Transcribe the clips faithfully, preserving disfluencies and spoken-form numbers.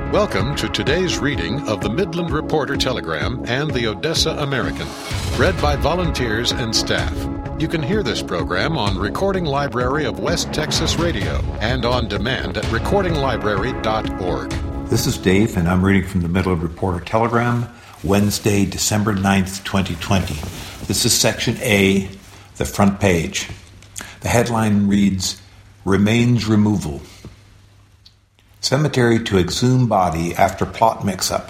Welcome to today's reading of the Midland Reporter Telegram and the Odessa American, read by volunteers and staff. You can hear this program on Recording Library of West Texas Radio and on demand at recording library dot org. This is Dave, and I'm reading from the Midland Reporter Telegram, Wednesday, December ninth, twenty twenty. This is Section A, the front page. The headline reads, Remains Removal. Cemetery to exhume body after plot mix-up,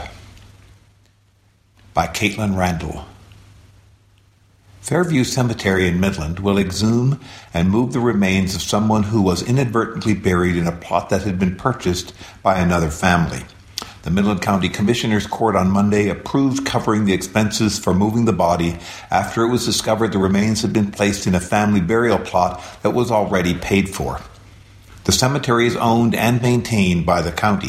by Caitlin Randall. Fairview Cemetery in Midland will exhume and move the remains of someone who was inadvertently buried in a plot that had been purchased by another family. The Midland County Commissioners Court on Monday approved covering the expenses for moving the body after it was discovered the remains had been placed in a family burial plot that was already paid for. The cemetery is owned and maintained by the county.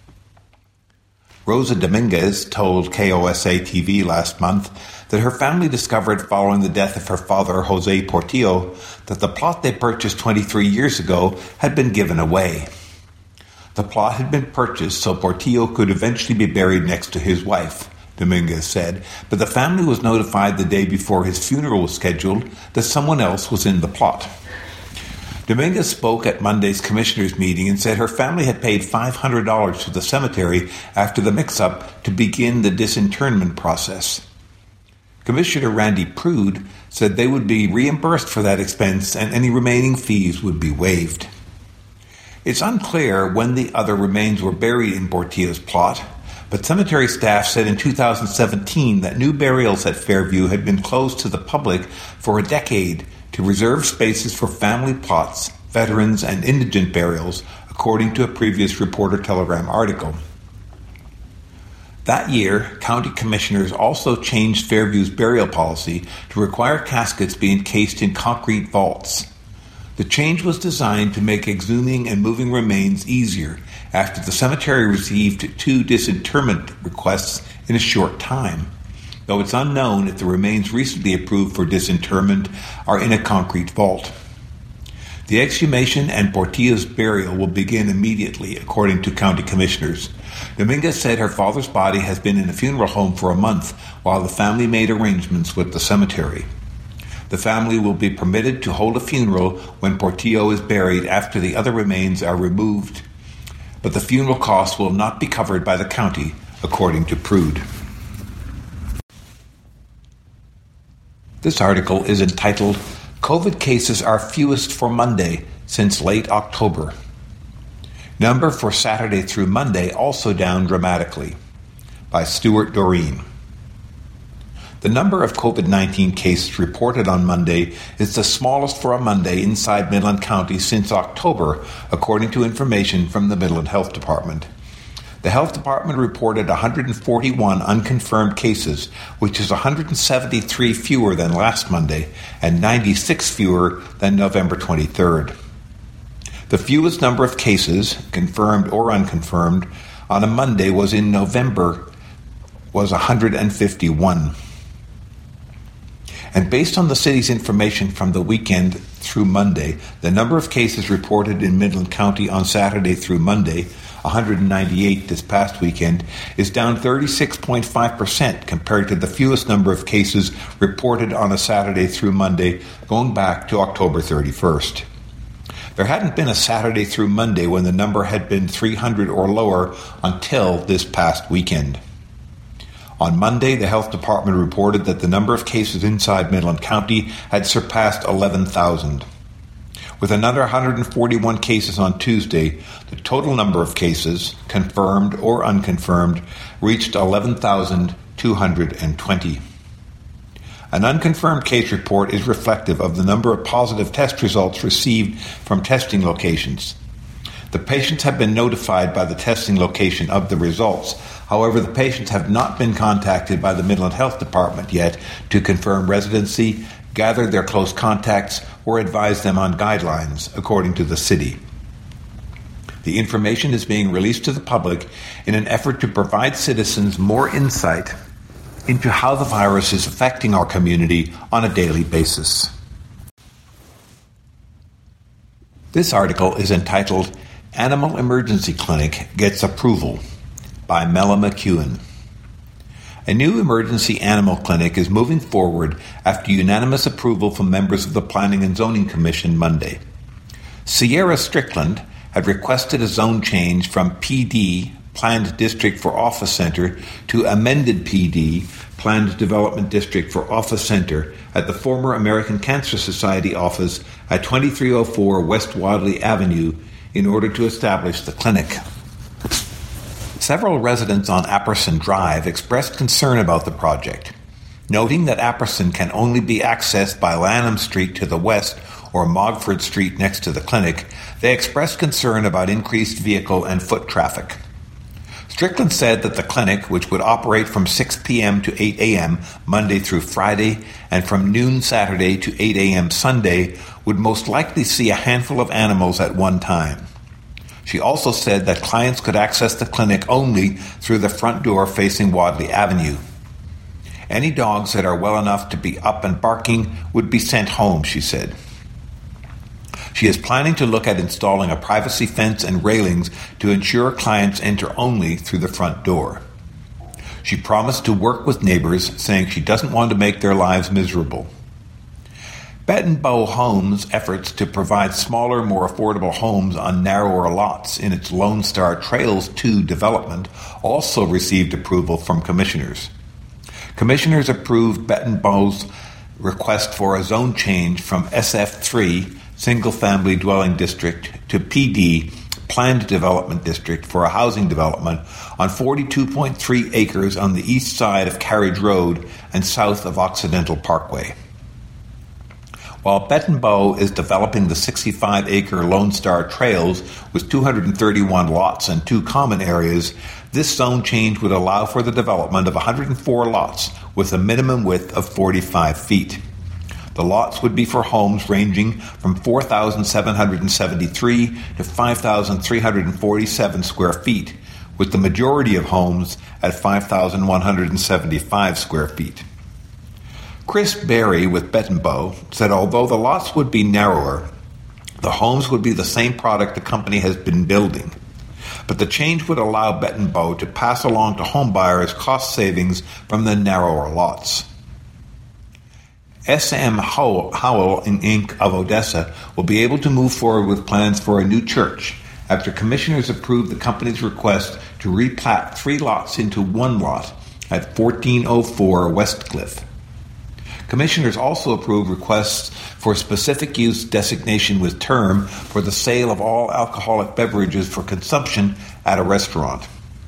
Rosa Dominguez told K O S A T V last month that her family discovered following the death of her father, Jose Portillo, that the plot they purchased twenty-three years ago had been given away. The plot had been purchased so Portillo could eventually be buried next to his wife, Dominguez said, but the family was notified the day before his funeral was scheduled that someone else was in the plot. Dominguez spoke at Monday's commissioners' meeting and said her family had paid five hundred dollars to the cemetery after the mix-up to begin the disinterment process. Commissioner Randy Prude said they would be reimbursed for that expense and any remaining fees would be waived. It's unclear when the other remains were buried in Portillo's plot, but cemetery staff said in two thousand seventeen that new burials at Fairview had been closed to the public for a decade to reserve spaces for family plots, veterans, and indigent burials, according to a previous Reporter Telegram article. That year, county commissioners also changed Fairview's burial policy to require caskets be encased in concrete vaults. The change was designed to make exhuming and moving remains easier after the cemetery received two disinterment requests in a short time, though it's unknown if the remains recently approved for disinterment are in a concrete vault. The exhumation and Portillo's burial will begin immediately, according to county commissioners. Dominguez said her father's body has been in a funeral home for a month while the family made arrangements with the cemetery. The family will be permitted to hold a funeral when Portillo is buried after the other remains are removed, but the funeral costs will not be covered by the county, according to Prude. This article is entitled, COVID cases are fewest for Monday since late October. Number for Saturday through Monday also down dramatically, by Stuart Doreen. The number of COVID nineteen cases reported on Monday is the smallest for a Monday inside Midland County since October, according to information from the Midland Health Department. The Health Department reported one hundred forty-one unconfirmed cases, which is one hundred seventy-three fewer than last Monday and ninety-six fewer than November twenty-third. The fewest number of cases, confirmed or unconfirmed, on a Monday was in November, was one hundred fifty-one. And based on the city's information from the weekend through Monday, the number of cases reported in Midland County on Saturday through Monday, one hundred ninety-eight this past weekend, is down thirty-six point five percent compared to the fewest number of cases reported on a Saturday through Monday going back to October thirty-first. There hadn't been a Saturday through Monday when the number had been three hundred or lower until this past weekend. On Monday, the Health Department reported that the number of cases inside Midland County had surpassed eleven thousand. With another one hundred forty-one cases on Tuesday, the total number of cases, confirmed or unconfirmed, reached eleven thousand two hundred twenty. An unconfirmed case report is reflective of the number of positive test results received from testing locations. The patients have been notified by the testing location of the results. However, the patients have not been contacted by the Midland Health Department yet to confirm residency, gather their close contacts, or advise them on guidelines, according to the city. The information is being released to the public in an effort to provide citizens more insight into how the virus is affecting our community on a daily basis. This article is entitled, Animal Emergency Clinic Gets Approval, by Mela McEwen. A new emergency animal clinic is moving forward after unanimous approval from members of the Planning and Zoning Commission Monday. Sierra Strickland had requested a zone change from P D, Planned District for Office Center, to amended P D, Planned Development District for Office Center, at the former American Cancer Society office at twenty-three oh four West Wadley Avenue in order to establish the clinic. Several residents on Apperson Drive expressed concern about the project. Noting that Apperson can only be accessed by Lanham Street to the west or Mogford Street next to the clinic, they expressed concern about increased vehicle and foot traffic. Strickland said that the clinic, which would operate from six p.m. to eight a.m. Monday through Friday and from noon Saturday to eight a.m. Sunday, would most likely see a handful of animals at one time. She also said that clients could access the clinic only through the front door facing Wadley Avenue. Any dogs that are well enough to be up and barking would be sent home, she said. She is planning to look at installing a privacy fence and railings to ensure clients enter only through the front door. She promised to work with neighbors, saying she doesn't want to make their lives miserable. Bettenbow Homes' efforts to provide smaller, more affordable homes on narrower lots in its Lone Star Trails two development also received approval from commissioners. Commissioners approved Bettenbow's request for a zone change from S F three, Single-Family Dwelling District, to P D, Planned Development District, for a housing development on forty-two point three acres on the east side of Carriage Road and south of Occidental Parkway. While Bettenbow is developing the sixty-five acre Lone Star Trails with two hundred thirty-one lots and two common areas, this zone change would allow for the development of one hundred four lots with a minimum width of forty-five feet. The lots would be for homes ranging from four thousand seven hundred seventy-three to five thousand three hundred forty-seven square feet, with the majority of homes at five thousand one hundred seventy-five square feet. Chris Berry with Bettenbow said although the lots would be narrower, the homes would be the same product the company has been building. But the change would allow Bettenbow to pass along to homebuyers cost savings from the narrower lots. S M Howell, Incorporated of Odessa will be able to move forward with plans for a new church after commissioners approved the company's request to replat three lots into one lot at fourteen oh four Westcliff. Commissioners also approved requests for specific use designation with term for the sale of all alcoholic beverages for consumption at a restaurant.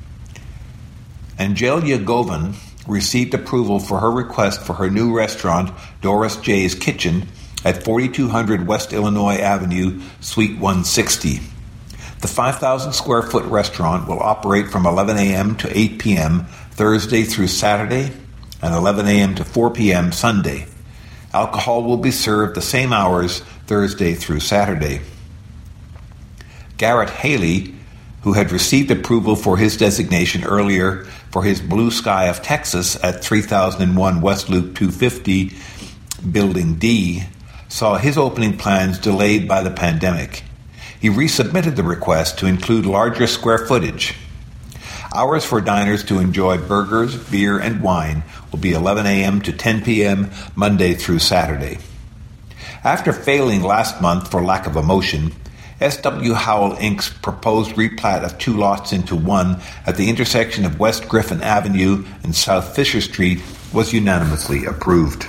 Angelia Govan received approval for her request for her new restaurant, Doris J's Kitchen, at forty-two hundred West Illinois Avenue, Suite one sixty. The five thousand square foot restaurant will operate from eleven a.m. to eight p.m. Thursday through Saturday and eleven a.m. to four p.m. Sunday. Alcohol will be served the same hours Thursday through Saturday. Garrett Haley, who had received approval for his designation earlier for his Blue Sky of Texas at three thousand one West Loop two fifty, Building D, saw his opening plans delayed by the pandemic. He resubmitted the request to include larger square footage. Hours for diners to enjoy burgers, beer, and wine will be eleven a.m. to ten p.m. Monday through Saturday. After failing last month for lack of a motion, S W Howell Incorporated's proposed replat of two lots into one at the intersection of West Griffin Avenue and South Fisher Street was unanimously approved.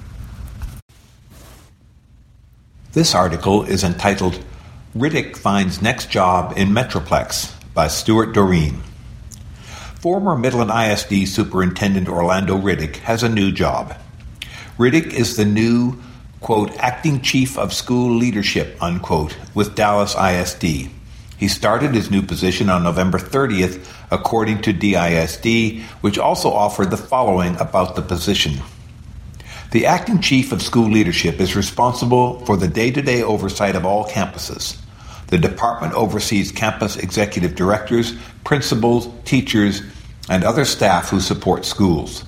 This article is entitled Riddick Finds Next Job in Metroplex by Stuart Doreen. Former Midland I S D Superintendent Orlando Riddick has a new job. Riddick is the new, quote, acting chief of school leadership, unquote, with Dallas I S D. He started his new position on November thirtieth, according to D I S D, which also offered the following about the position. The acting chief of school leadership is responsible for the day-to-day oversight of all campuses. The department oversees campus executive directors, principals, teachers, and other staff who support schools.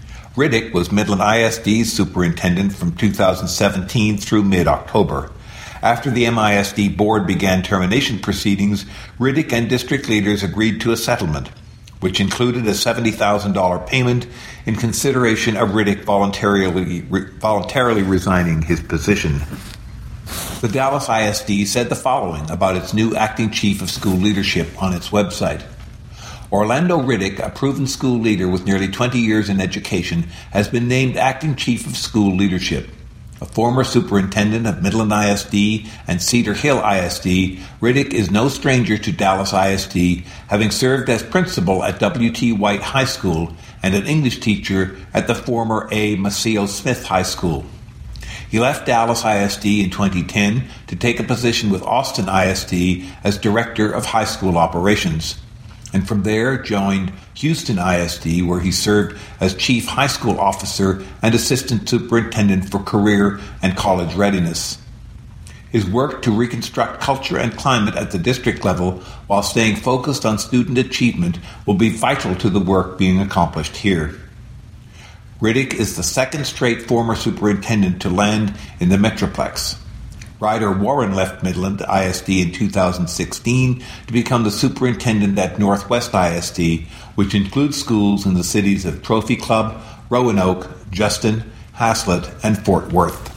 Riddick was Midland I S D's superintendent from two thousand seventeen through mid-October. After the M I S D board began termination proceedings, Riddick and district leaders agreed to a settlement, which included a seventy thousand dollars payment in consideration of Riddick voluntarily, re, voluntarily resigning his position. The Dallas I S D said the following about its new acting chief of school leadership on its website. Orlando Riddick, a proven school leader with nearly twenty years in education, has been named acting chief of school leadership. A former superintendent of Midland I S D and Cedar Hill I S D, Riddick is no stranger to Dallas I S D, having served as principal at W T White High School and an English teacher at the former A. Maceo Smith High School. He left Dallas I S D in twenty ten to take a position with Austin I S D as Director of High School Operations, and from there joined Houston I S D, where he served as Chief High School Officer and Assistant Superintendent for Career and College Readiness. His work to reconstruct culture and climate at the district level while staying focused on student achievement will be vital to the work being accomplished here. Riddick is the second straight former superintendent to land in the Metroplex. Ryder Warren left Midland I S D in two thousand sixteen to become the superintendent at Northwest I S D, which includes schools in the cities of Trophy Club, Roanoke, Justin, Haslett, and Fort Worth.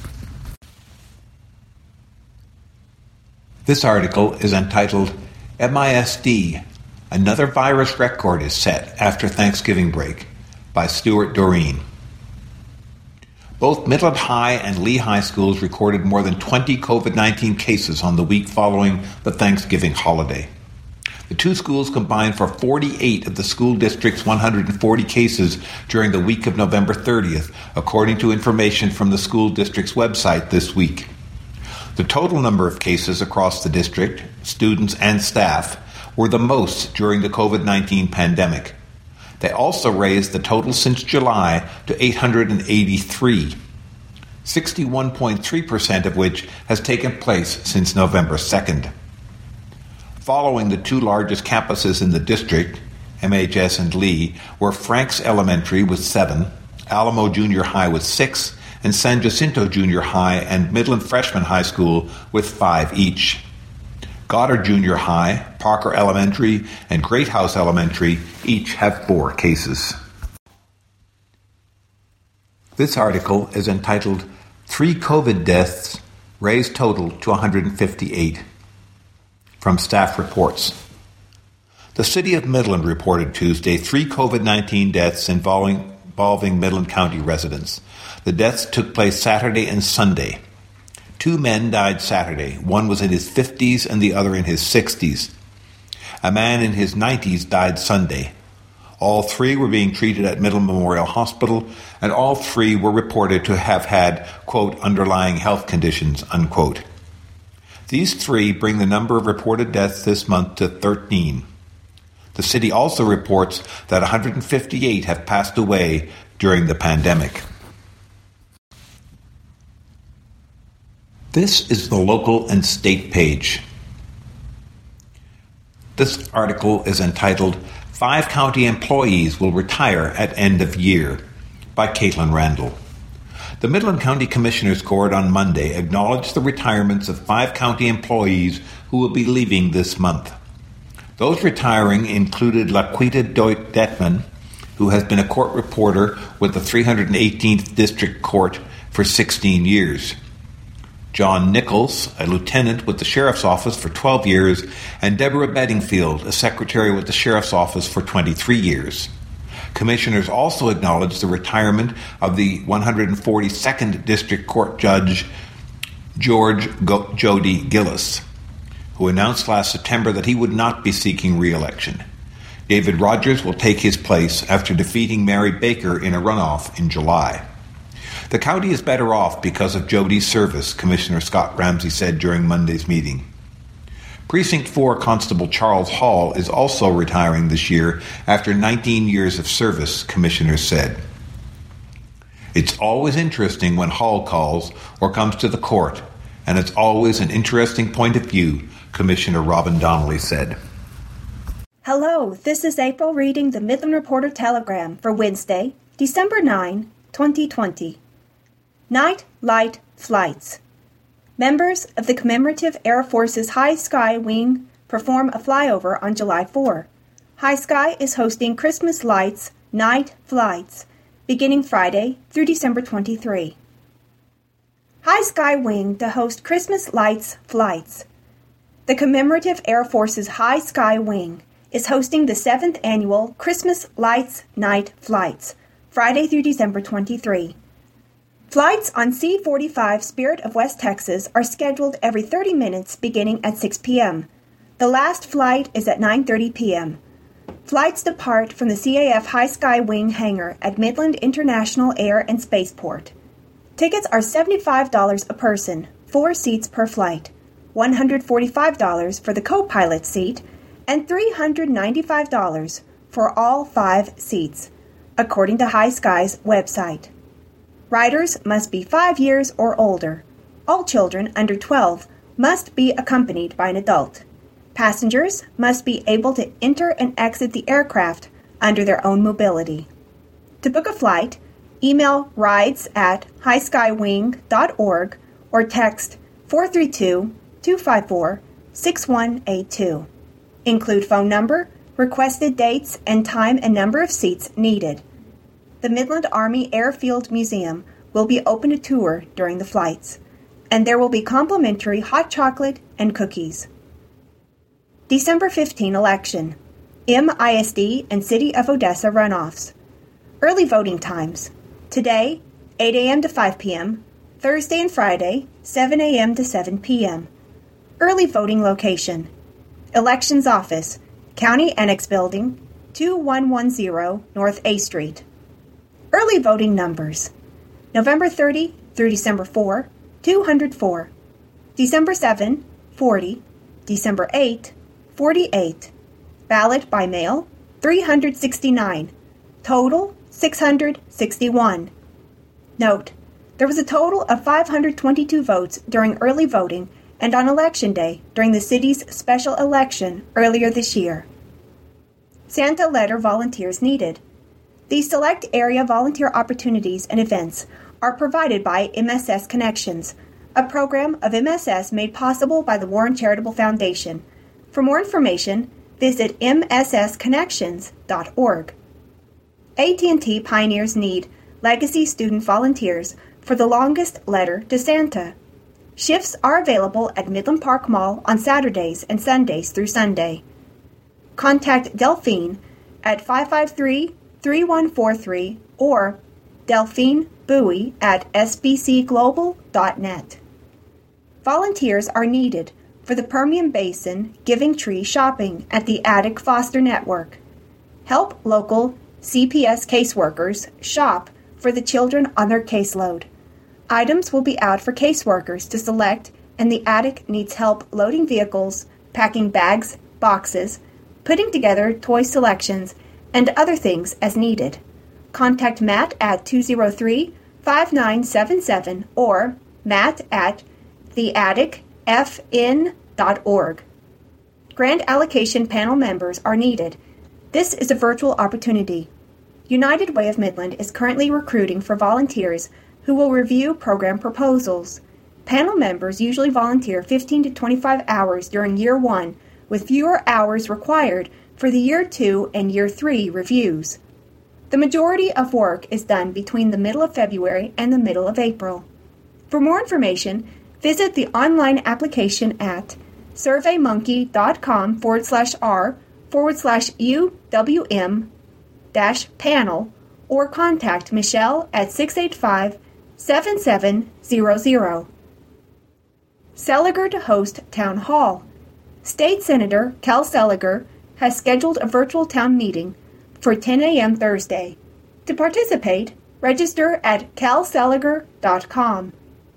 This article is entitled, M I S D, Another Virus Record is Set After Thanksgiving Break, by Stuart Doreen. Both Midland High and Lee High schools recorded more than twenty covid nineteen cases on the week following the Thanksgiving holiday. The two schools combined for forty-eight of the school district's one hundred forty cases during the week of November thirtieth, according to information from the school district's website this week. The total number of cases across the district, students and staff, were the most during the covid nineteen pandemic. They also raised the total since July to eight hundred eighty-three, sixty-one point three percent of which has taken place since November second. Following the two largest campuses in the district, M H S and Lee, were Franks Elementary with seven, Alamo Junior High with six, and San Jacinto Junior High and Midland Freshman High School with five each. Goddard Junior High, Parker Elementary, and Great House Elementary each have four cases. This article is entitled, Three COVID Deaths Raise Total to one hundred fifty-eight, from Staff Reports. The City of Midland reported Tuesday three covid nineteen deaths involving, involving Midland County residents. The deaths took place Saturday and Sunday. Two men died Saturday. One was in his fifties and the other in his sixties. A man in his nineties died Sunday. All three were being treated at Midland Memorial Hospital, and all three were reported to have had, quote, underlying health conditions, unquote. These three bring the number of reported deaths this month to thirteen. The city also reports that one hundred fifty-eight have passed away during the pandemic. This is the local and state page. This article is entitled, Five County Employees Will Retire at End of Year, by Caitlin Randall. The Midland County Commissioners Court on Monday acknowledged the retirements of five county employees who will be leaving this month. Those retiring included Laquita Detman, who has been a court reporter with the three hundred eighteenth District Court for sixteen years. John Nichols, a lieutenant with the Sheriff's Office for twelve years, and Deborah Bedingfield, a secretary with the Sheriff's Office for twenty-three years. Commissioners also acknowledged the retirement of the one hundred forty-second District Court Judge George Go- Jody Gillis, who announced last September that he would not be seeking re-election. David Rogers will take his place after defeating Mary Baker in a runoff in July. The county is better off because of Jody's service, Commissioner Scott Ramsey said during Monday's meeting. Precinct four Constable Charles Hall is also retiring this year after nineteen years of service, commissioners said. It's always interesting when Hall calls or comes to the court, and it's always an interesting point of view, Commissioner Robin Donnelly said. Hello, this is April reading the Midland Reporter Telegram for Wednesday, December ninth, twenty twenty. Night Light Flights. Members of the Commemorative Air Force's High Sky Wing perform a flyover on July fourth. High Sky is hosting Christmas Lights Night Flights beginning Friday through December twenty-third. High Sky Wing to host Christmas Lights Flights. The Commemorative Air Force's High Sky Wing is hosting the seventh Annual Christmas Lights Night Flights, Friday through December twenty-third. Flights on C forty-five Spirit of West Texas are scheduled every thirty minutes beginning at six p.m. The last flight is at nine thirty p.m. Flights depart from the C A F High Sky Wing hangar at Midland International Air and Spaceport. Tickets are seventy-five dollars a person, four seats per flight, one hundred forty-five dollars for the co-pilot seat, and three hundred ninety-five dollars for all five seats, according to High Sky's website. Riders must be five years or older. All children under twelve must be accompanied by an adult. Passengers must be able to enter and exit the aircraft under their own mobility. To book a flight, email rides at high sky wing dot org or text four three two, two five four, six one eight two. Include phone number, requested dates, and time and number of seats needed. The Midland Army Airfield Museum will be open to tour during the flights, and there will be complimentary hot chocolate and cookies. December fifteenth election. M I S D and City of Odessa runoffs. Early voting times. Today, eight a.m. to five p.m., Thursday and Friday, seven a.m. to seven p.m. Early voting location. Elections Office, County Annex Building, two one one zero North A Street. Early voting numbers. November thirtieth through December fourth, two hundred four. December seventh, forty. December eighth, forty-eight. Ballot by mail, three hundred sixty-nine. Total, six hundred sixty-one. Note, there was a total of five hundred twenty-two votes during early voting and on Election Day during the city's special election earlier this year. Santa letter volunteers needed. These select area volunteer opportunities and events are provided by M S S Connections, a program of M S S made possible by the Warren Charitable Foundation. For more information, visit m s s connections dot org. A T and T Pioneers need Legacy student volunteers for the longest letter to Santa. Shifts are available at Midland Park Mall on Saturdays and Sundays through Sunday. Contact Delphine at five five three, three one four three or Delphine Bowie at s b c global dot net. Volunteers are needed for the Permian Basin Giving Tree shopping at the Attic Foster Network. Help local C P S caseworkers shop for the children on their caseload. Items will be out for caseworkers to select, and the Attic needs help loading vehicles, packing bags, boxes, putting together toy selections, and other things as needed. Contact Matt at two oh three, five nine seven seven or matt at the attic f n dot org. Grant allocation panel members are needed. This is a virtual opportunity. United Way of Midland is currently recruiting for volunteers who will review program proposals. Panel members usually volunteer fifteen to twenty-five hours during year one, with fewer hours required for the year two and year three reviews. The majority of work is done between the middle of February and the middle of April. For more information, visit the online application at surveymonkey.com forward slash r forward slash UWM dash panel or contact Michelle at six eight five, seven seven zero zero. Seliger to host Town Hall. State Senator Cal Seliger has scheduled a virtual town meeting for ten a.m. Thursday. To participate, register at cal seliger dot com.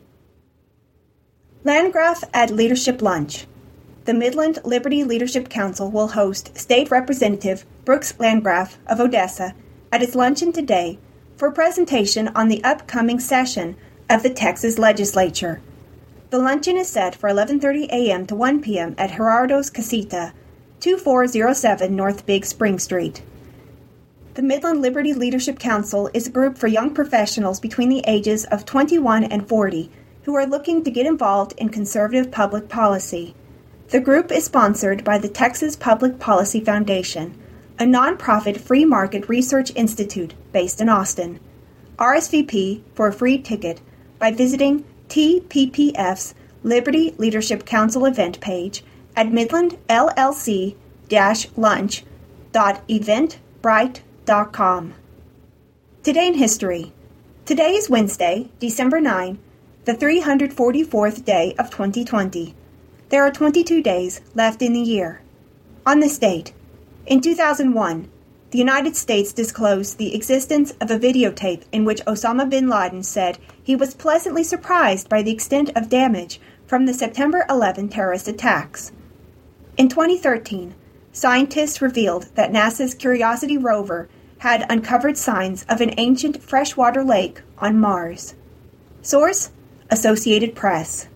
Landgraf at Leadership Lunch. The Midland Liberty Leadership Council will host State Representative Brooks Landgraf of Odessa at its luncheon today for a presentation on the upcoming session of the Texas Legislature. The luncheon is set for eleven thirty a.m. to one p.m. at Gerardo's Casita, two four zero seven North Big Spring Street. The Midland Liberty Leadership Council is a group for young professionals between the ages of twenty-one and forty who are looking to get involved in conservative public policy. The group is sponsored by the Texas Public Policy Foundation, a nonprofit free market research institute based in Austin. R S V P for a free ticket by visiting T P P F's Liberty Leadership Council event page at midland l l c dash lunch dot eventbrite dot com. Today in history. Today is Wednesday, December ninth, the three hundred forty-fourth day of twenty twenty. There are twenty-two days left in the year. On this date, in two thousand one, the United States disclosed the existence of a videotape in which Osama bin Laden said he was pleasantly surprised by the extent of damage from the September eleventh terrorist attacks. In twenty thirteen, scientists revealed that NASA's Curiosity rover had uncovered signs of an ancient freshwater lake on Mars. Source: Associated Press.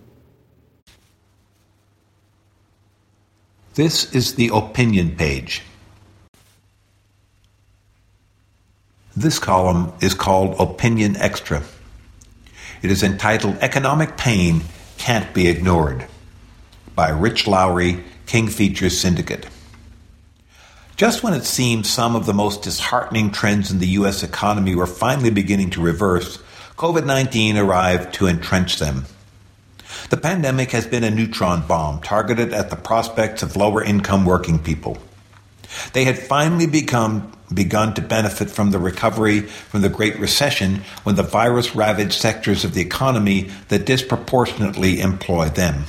This is the opinion page. This column is called Opinion Extra. It is entitled Economic Pain Can't Be Ignored by Rich Lowry, King Features Syndicate. Just when it seemed some of the most disheartening trends in the U S economy were finally beginning to reverse, covid nineteen arrived to entrench them. The pandemic has been a neutron bomb targeted at the prospects of lower-income working people. They had finally become begun to benefit from the recovery from the Great Recession when the virus ravaged sectors of the economy that disproportionately employ them.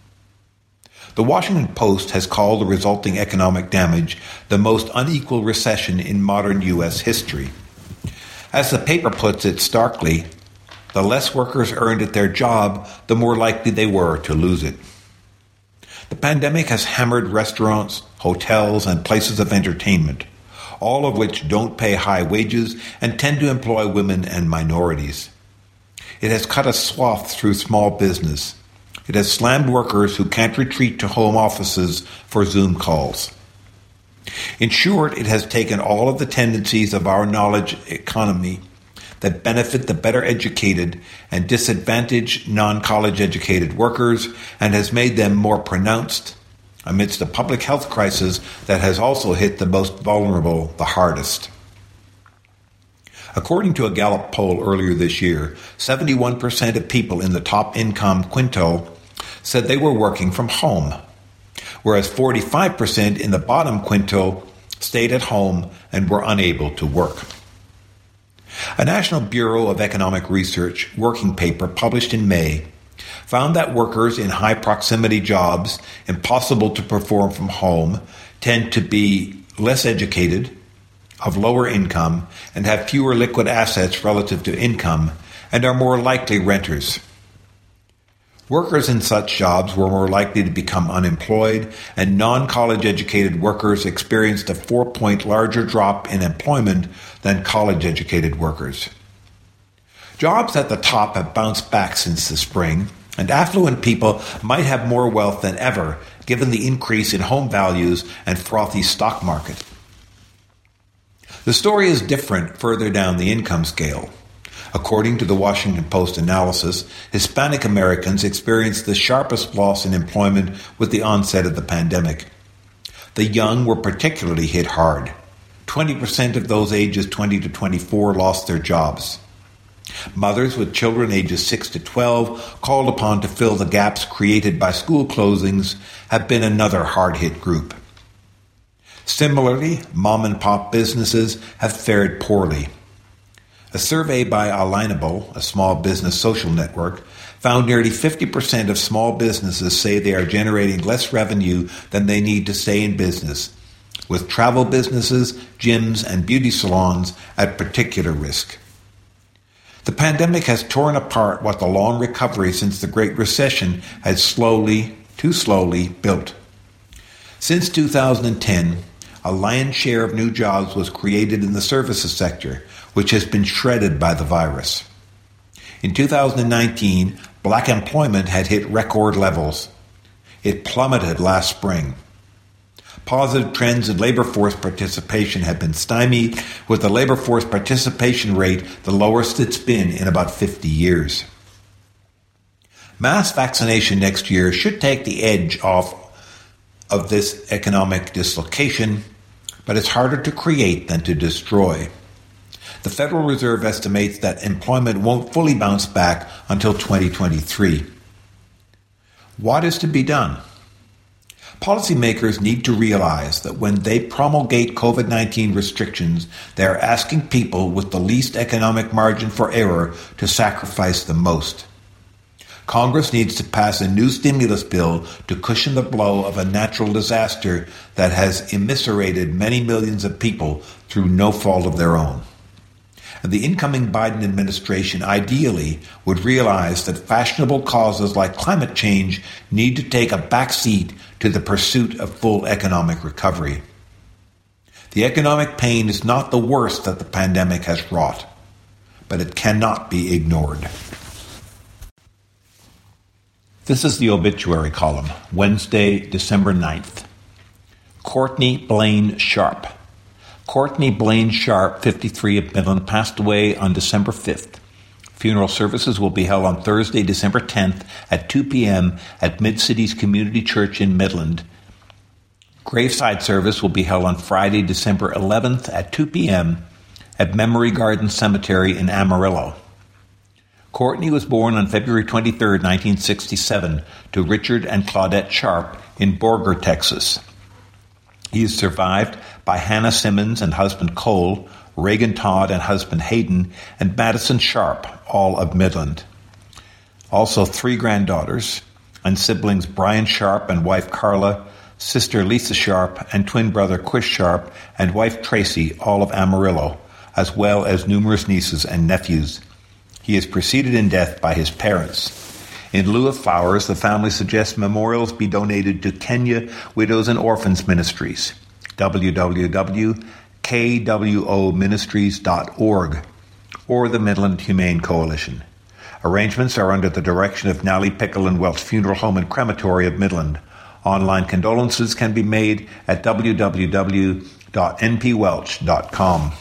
The Washington Post has called the resulting economic damage the most unequal recession in modern U S history. As the paper puts it starkly, the less workers earned at their job, the more likely they were to lose it. The pandemic has hammered restaurants, hotels, and places of entertainment, all of which don't pay high wages and tend to employ women and minorities. It has cut a swath through small business. It has slammed workers who can't retreat to home offices for Zoom calls. In short, it has taken all of the tendencies of our knowledge economy that benefit the better educated and disadvantaged non-college educated workers and has made them more pronounced amidst a public health crisis that has also hit the most vulnerable the hardest. According to a Gallup poll earlier this year, seventy-one percent of people in the top income quintile said they were working from home, whereas forty-five percent in the bottom quintile stayed at home and were unable to work. A National Bureau of Economic Research working paper published in May found that workers in high proximity jobs impossible to perform from home tend to be less educated, of lower income, and have fewer liquid assets relative to income, and are more likely renters. Workers in such jobs were more likely to become unemployed, and non-college educated workers experienced a four-point larger drop in employment than college-educated workers. Jobs at the top have bounced back since the spring, and affluent people might have more wealth than ever, given the increase in home values and frothy stock market. The story is different further down the income scale. According to the Washington Post analysis, Hispanic Americans experienced the sharpest loss in employment with the onset of the pandemic. The young were particularly hit hard. twenty percent of those ages twenty to twenty-four lost their jobs. Mothers with children ages six to twelve, called upon to fill the gaps created by school closings, have been another hard-hit group. Similarly, mom-and-pop businesses have fared poorly. A survey by Alignable, a small business social network, found nearly fifty percent of small businesses say they are generating less revenue than they need to stay in business, with travel businesses, gyms, and beauty salons at particular risk. The pandemic has torn apart what the long recovery since the Great Recession had slowly, too slowly, built. Since two thousand ten, a lion's share of new jobs was created in the services sector, which has been shredded by the virus. In two thousand nineteen, black employment had hit record levels. It plummeted last spring. Positive trends in labor force participation have been stymied, with the labor force participation rate the lowest it's been in about fifty years. Mass vaccination next year should take the edge off of this economic dislocation, but it's harder to create than to destroy. The Federal Reserve estimates that employment won't fully bounce back until twenty twenty-three. What is to be done? Policymakers need to realize that when they promulgate COVID nineteen restrictions, they are asking people with the least economic margin for error to sacrifice the most. Congress needs to pass a new stimulus bill to cushion the blow of a natural disaster that has immiserated many millions of people through no fault of their own. And the incoming Biden administration ideally would realize that fashionable causes like climate change need to take a backseat to the pursuit of full economic recovery. The economic pain is not the worst that the pandemic has wrought, but it cannot be ignored. This is the obituary column, Wednesday, December ninth. Courtney Blaine Sharp. Courtney Blaine Sharp, fifty-three, of Midland, passed away on December fifth. Funeral services will be held on Thursday, December tenth at two p.m. at Mid-Cities Community Church in Midland. Graveside service will be held on Friday, December eleventh at two p.m. at Memory Garden Cemetery in Amarillo. Courtney was born on February twenty-third, nineteen sixty-seven, to Richard and Claudette Sharp in Borger, Texas. He is survived by Hannah Simmons and husband Cole, Reagan Todd and husband Hayden, and Madison Sharp, all of Midland. Also three granddaughters and siblings Brian Sharp and wife Carla, sister Lisa Sharp and twin brother Chris Sharp and wife Tracy, all of Amarillo, as well as numerous nieces and nephews. He is preceded in death by his parents. In lieu of flowers, the family suggests memorials be donated to Kenya Widows and Orphans Ministries, w w w dot k w o ministries dot org, or the Midland Humane Coalition. Arrangements are under the direction of Nally Pickle and Welch Funeral Home and Crematory of Midland. Online condolences can be made at w w w dot n p welch dot com.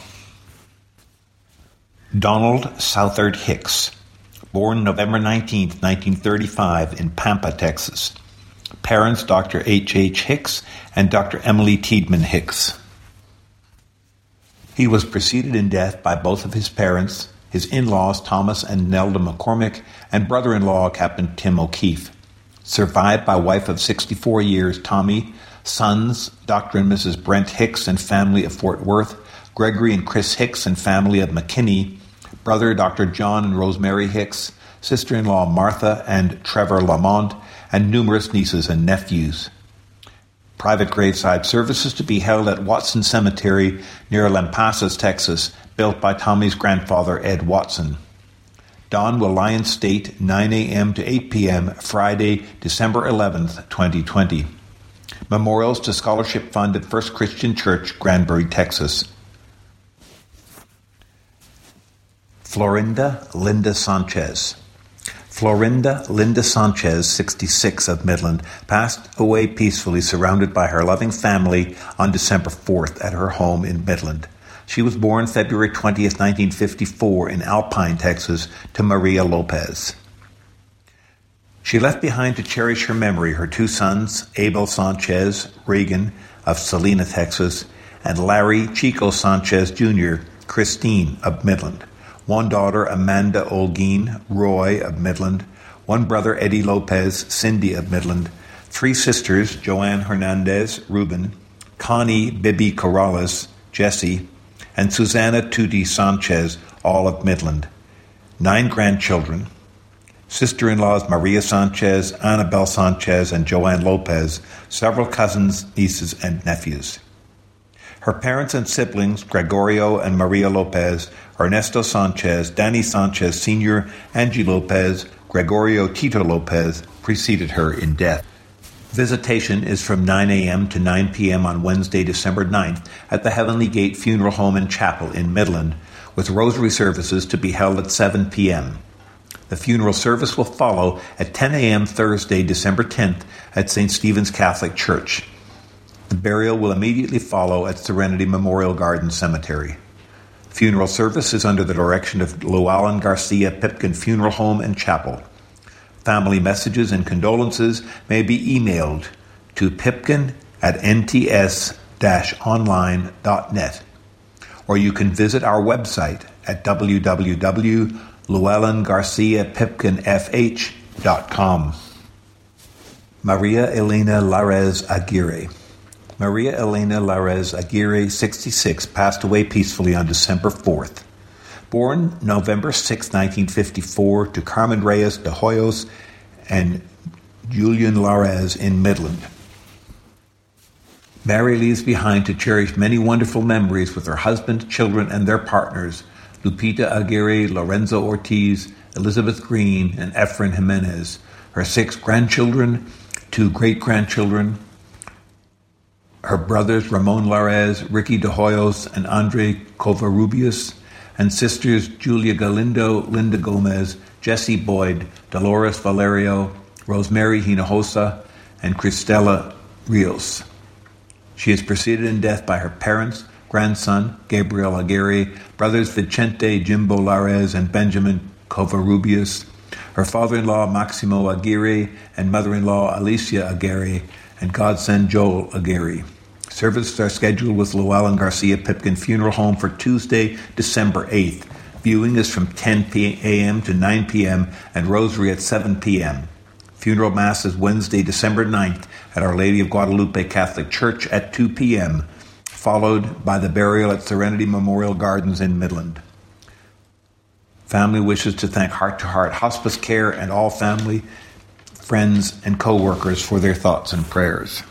Donald Southard Hicks, born November nineteenth, nineteen thirty-five, in Pampa, Texas. Parents Doctor H H. Hicks and Doctor Emily Tiedemann Hicks. He was preceded in death by both of his parents, his in-laws Thomas and Nelda McCormick, and brother-in-law Captain Tim O'Keefe. Survived by wife of sixty-four years, Tommy, sons Doctor and Missus Brent Hicks and family of Fort Worth, Gregory and Chris Hicks and family of McKinney, brother Doctor John and Rosemary Hicks, sister-in-law Martha and Trevor Lamont, and numerous nieces and nephews. Private graveside services to be held at Watson Cemetery near Lampasas, Texas, built by Tommy's grandfather Ed Watson. Dawn will lie in state nine a.m. to eight p.m. Friday, December eleventh, twenty twenty. Memorials to Scholarship Fund at First Christian Church, Granbury, Texas. Florinda Linda Sanchez. Florinda Linda Sanchez, sixty-six, of Midland, passed away peacefully surrounded by her loving family on December fourth at her home in Midland. She was born February twentieth, nineteen fifty-four, in Alpine, Texas, to Maria Lopez. She left behind to cherish her memory her two sons, Abel Sanchez, Reagan, of Salina, Texas, and Larry Chico Sanchez Junior, Christine, of Midland. One daughter, Amanda Olguin, Roy, of Midland. One brother, Eddie Lopez, Cindy, of Midland. Three sisters, Joanne Hernandez, Ruben, Connie Bibi Corrales, Jessie, and Susanna Tutti Sanchez, all of Midland. Nine grandchildren, sister-in-laws Maria Sanchez, Annabelle Sanchez, and Joanne Lopez, several cousins, nieces, and nephews. Her parents and siblings, Gregorio and Maria Lopez, Ernesto Sanchez, Danny Sanchez Senior, Angie Lopez, Gregorio Tito Lopez, preceded her in death. Visitation is from nine a.m. to nine p.m. on Wednesday, December ninth at the Heavenly Gate Funeral Home and Chapel in Midland, with rosary services to be held at seven p.m. The funeral service will follow at ten a.m. Thursday, December tenth at Saint Stephen's Catholic Church. The burial will immediately follow at Serenity Memorial Garden Cemetery. Funeral service is under the direction of Llewellyn Garcia Pipkin Funeral Home and Chapel. Family messages and condolences may be emailed to pipkin at n t s dash online dot net, or you can visit our website at w w w dot llewellyn garcia pipkin f h dot com. Maria Elena Larez Aguirre. Maria Elena Larez Aguirre, sixty-six, passed away peacefully on December fourth. Born November sixth, nineteen fifty-four, to Carmen Reyes de Hoyos and Julian Larez in Midland. Mary leaves behind to cherish many wonderful memories with her husband, children, and their partners, Lupita Aguirre, Lorenzo Ortiz, Elizabeth Green, and Efren Jimenez, her six grandchildren, two great-grandchildren, her brothers Ramon Larez, Ricky de Hoyos, and Andre Covarrubias, and sisters Julia Galindo, Linda Gomez, Jessie Boyd, Dolores Valerio, Rosemary Hinojosa, and Cristela Rios. She is preceded in death by her parents, grandson Gabriel Aguirre, brothers Vicente Jimbo Larez and Benjamin Covarrubias, her father-in-law Maximo Aguirre, and mother-in-law Alicia Aguirre, and godson Joel Aguirre. Services are scheduled with Llewellyn Garcia Pipkin Funeral Home for Tuesday, December eighth. Viewing is from ten a.m. to nine p.m. and rosary at seven p.m. Funeral Mass is Wednesday, December ninth at Our Lady of Guadalupe Catholic Church at two p.m., followed by the burial at Serenity Memorial Gardens in Midland. Family wishes to thank Heart to Heart Hospice Care and all family, friends, and co-workers for their thoughts and prayers.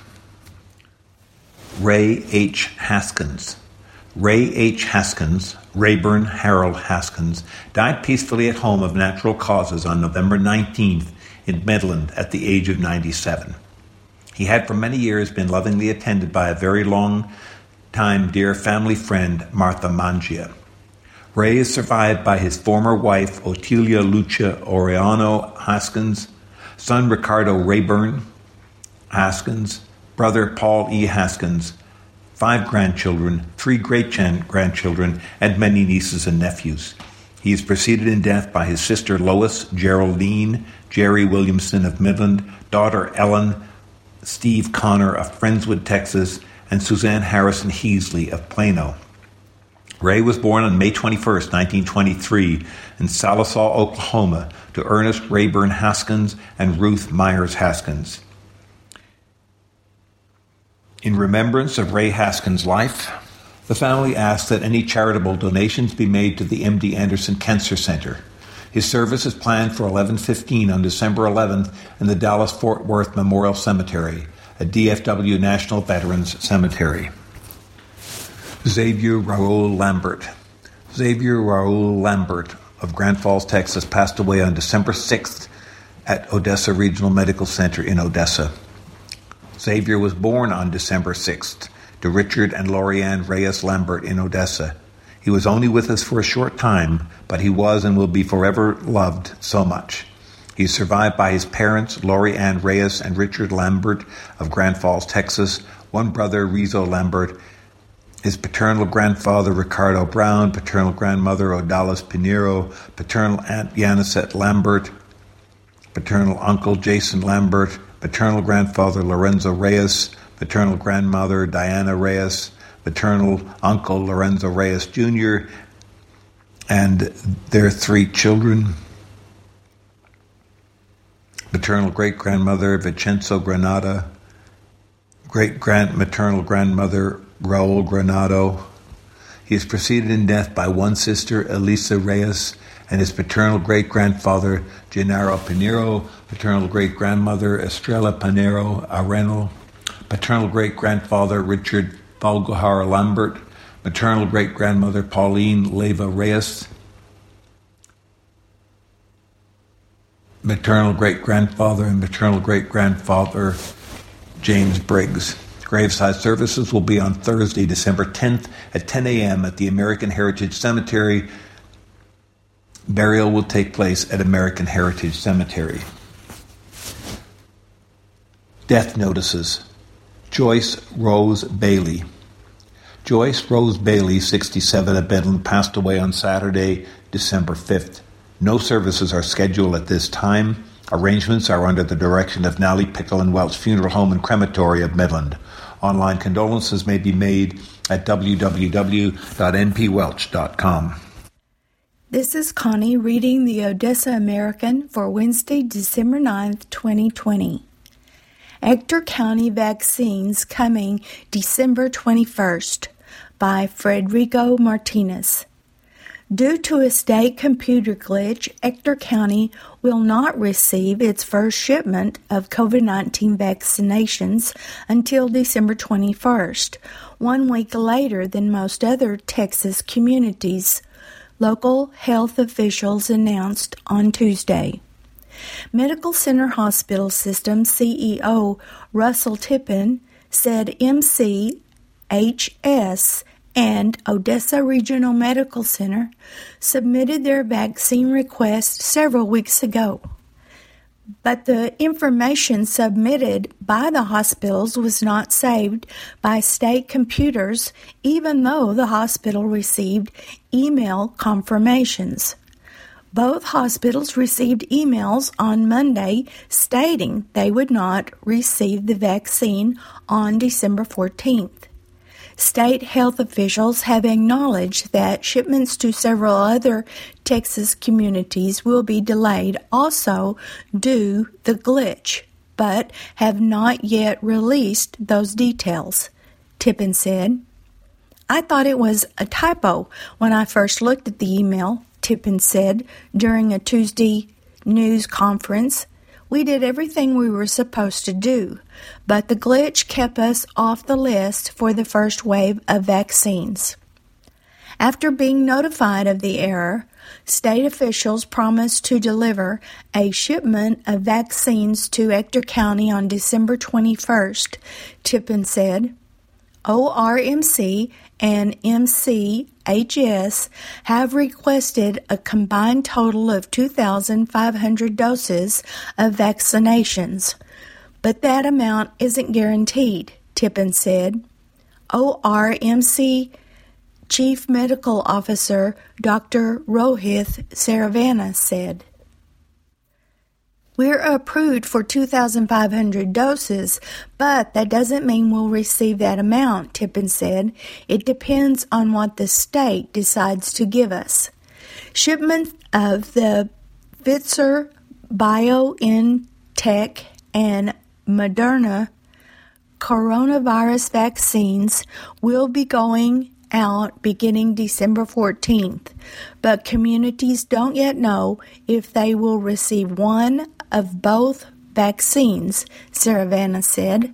Ray H. Haskins. Ray H. Haskins, Rayburn Harold Haskins, died peacefully at home of natural causes on November nineteenth in Midland at the age of ninety-seven. He had for many years been lovingly attended by a very long-time dear family friend, Martha Mangia. Ray is survived by his former wife, Otilia Lucia Oriano Haskins, son Ricardo Rayburn Haskins, brother Paul E. Haskins, five grandchildren, three great-grandchildren, and many nieces and nephews. He is preceded in death by his sister Lois Geraldine Jerry Williamson of Midland, daughter Ellen Steve Connor of Friendswood, Texas, and Suzanne Harrison Heasley of Plano. Ray was born on May twenty-first, nineteen twenty-three, in Sallisaw, Oklahoma, to Ernest Rayburn Haskins and Ruth Myers Haskins. In remembrance of Ray Haskins' life, the family asks that any charitable donations be made to the M D Anderson Cancer Center. His service is planned for eleven fifteen on December eleventh in the Dallas-Fort Worth Memorial Cemetery, a D F W National Veterans Cemetery. Xavier Raul Lambert. Xavier Raul Lambert of Grand Falls, Texas, passed away on December sixth at Odessa Regional Medical Center in Odessa. Xavier was born on December sixth to Richard and Lorianne Reyes Lambert in Odessa. He was only with us for a short time, but he was and will be forever loved so much. He is survived by his parents, Lori Ann Reyes and Richard Lambert of Grand Falls, Texas, one brother, Rizo Lambert, his paternal grandfather, Ricardo Brown, paternal grandmother, Odalis Pinero, paternal aunt, Yanisette Lambert, paternal uncle, Jason Lambert, paternal grandfather, Lorenzo Reyes, paternal grandmother, Diana Reyes, maternal uncle, Lorenzo Reyes Junior, and their three children. Maternal great-grandmother, Vincenzo Granada. Great-grand-maternal grandmother, Raul Granado. He is preceded in death by one sister, Elisa Reyes, and his paternal great-grandfather, Gennaro Pinero, paternal great-grandmother, Estrella Pinero Areno, paternal great-grandfather, Richard Falgohar Lambert, maternal great-grandmother, Pauline Leva Reyes, maternal great-grandfather and maternal great-grandfather, James Briggs. Graveside services will be on Thursday, December tenth at ten a.m. at the American Heritage Cemetery. Burial will take place at American Heritage Cemetery. Death notices. Joyce Rose Bailey. Joyce Rose Bailey, sixty-seven, of Midland, passed away on Saturday, December fifth. No services are scheduled at this time. Arrangements are under the direction of Nally Pickle and Welch Funeral Home and Crematory of Midland. Online condolences may be made at w w w dot n p welch dot com. This is Connie reading the Odessa American for Wednesday, December ninth, twenty twenty. Ector County Vaccines Coming December twenty-first by Federico Martinez. Due to a state computer glitch, Ector County will not receive its first shipment of covid nineteen vaccinations until December twenty-first, one week later than most other Texas communities, local health officials announced on Tuesday. Medical Center Hospital System C E O Russell Tippin said M C H S and Odessa Regional Medical Center submitted their vaccine request several weeks ago. But the information submitted by the hospitals was not saved by state computers, even though the hospital received email confirmations. Both hospitals received emails on Monday stating they would not receive the vaccine on December fourteenth. State health officials have acknowledged that shipments to several other Texas communities will be delayed also due to the glitch, but have not yet released those details, Tippin said. I thought it was a typo when I first looked at the email, Tippin said during a Tuesday news conference. We did everything we were supposed to do, but the glitch kept us off the list for the first wave of vaccines. After being notified of the error, state officials promised to deliver a shipment of vaccines to Ector County on December twenty-first, Tippin said. O R M C and M C H S have requested a combined total of two thousand five hundred doses of vaccinations, but that amount isn't guaranteed, Tippin said. O R M C Chief Medical Officer Doctor Rohith Saravana said. We're approved for two thousand five hundred doses, but that doesn't mean we'll receive that amount, Tippin said. It depends on what the state decides to give us. Shipment of the Pfizer, BioNTech, and Moderna coronavirus vaccines will be going out beginning December fourteenth, but communities don't yet know if they will receive one of both vaccines, Saravana said.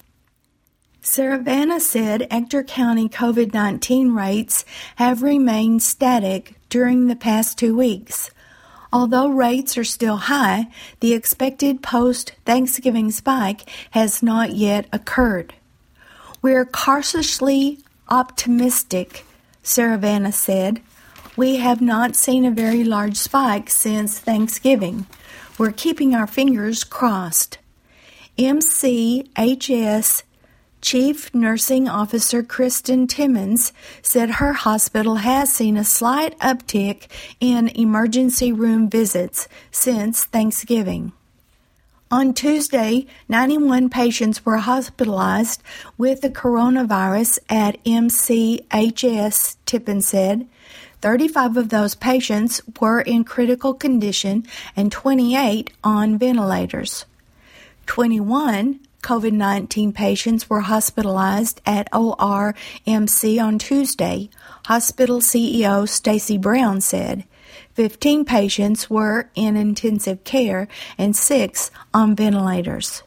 Saravana said Ector County covid nineteen rates have remained static during the past two weeks. Although rates are still high, the expected post-Thanksgiving spike has not yet occurred. We're cautiously optimistic, Saravana said. We have not seen a very large spike since Thanksgiving. We're keeping our fingers crossed. M C H S Chief Nursing Officer Kristen Timmons said her hospital has seen a slight uptick in emergency room visits since Thanksgiving. On Tuesday, ninety-one patients were hospitalized with the coronavirus at M C H S, Tippin said. thirty-five of those patients were in critical condition and twenty-eight on ventilators. twenty-one covid nineteen patients were hospitalized at O R M C on Tuesday, hospital C E O Stacy Brown said. fifteen patients were in intensive care and six on ventilators.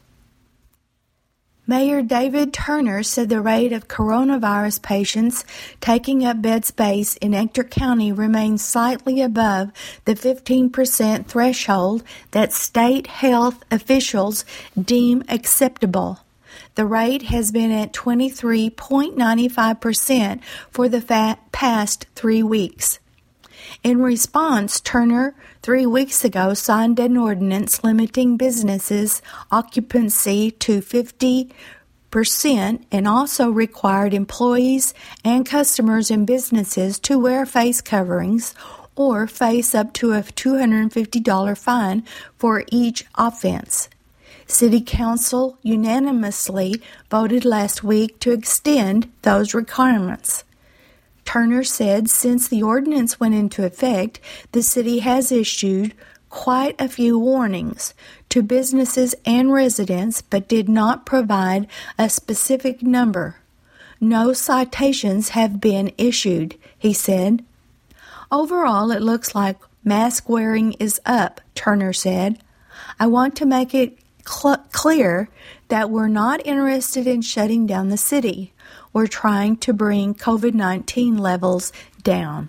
Mayor David Turner said the rate of coronavirus patients taking up bed space in Ector County remains slightly above the fifteen percent threshold that state health officials deem acceptable. The rate has been at twenty-three point nine five percent for the fa- past three weeks. In response, Turner, three weeks ago, signed an ordinance limiting businesses' occupancy to fifty percent and also required employees and customers in businesses to wear face coverings or face up to a two hundred fifty dollars fine for each offense. City Council unanimously voted last week to extend those requirements. Turner said since the ordinance went into effect, the city has issued quite a few warnings to businesses and residents, but did not provide a specific number. No citations have been issued, he said. Overall, it looks like mask wearing is up, Turner said. I want to make it cl- clear that we're not interested in shutting down the city. We're trying to bring covid nineteen levels down.